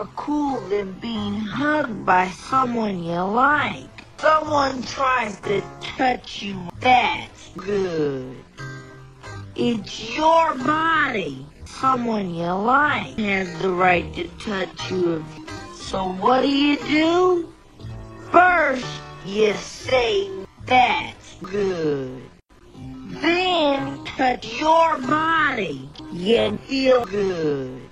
more cool than being hugged by someone you like. Someone tries to touch you. That's good. It's your body. Someone you like has the right to touch you. So what do? First, you say, that's good. Then touch your body. You feel good.